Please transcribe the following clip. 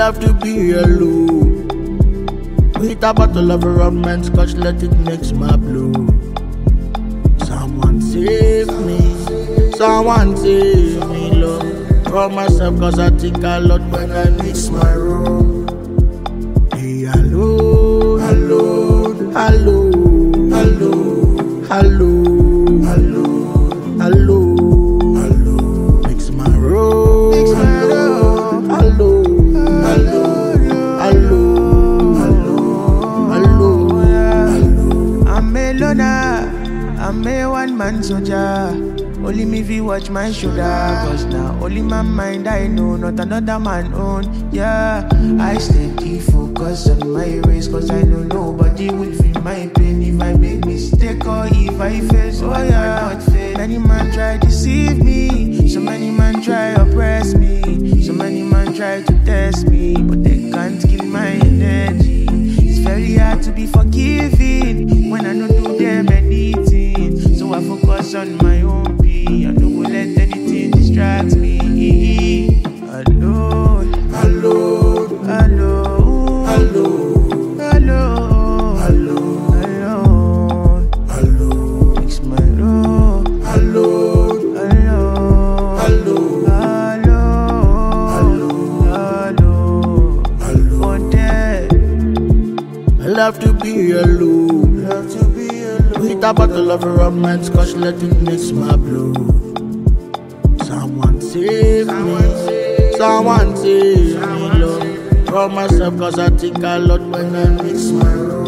love to be alone with a bottle of rum and scotch, let it mix my blood. Someone save me, love, from myself, cause I think a lot when I mix my rum. Hey, alone, alone, alone, alone, alone, alone, alone, alone. Mix my rum, mix my rum, alone, alone, alone, alone, alone. I'm a loner, I'm a one-man soldier. Only me fi watch my shoulder, cause now only my mind I know, not another man own. Yeah, I steady focus on my race, cause I know nobody will feel my pain if I make mistake or if I fail. So I not fail. Many man try deceive me, so many man try oppress me, so many man try to test me, but they can't kill my energy. It's very hard to be forgiving when I don't do them anything, so I focus on my own. I don't let anything distract me. Alone, alone, alone, alone, alone, alone, alone. Mix my room. Alone, alone, alone, alone, alone, alone. I love to be alone. With a bottle of rum and scotch, let it mix my blood. Someone save me, love, from myself, cause I think a lot when I mix my rum.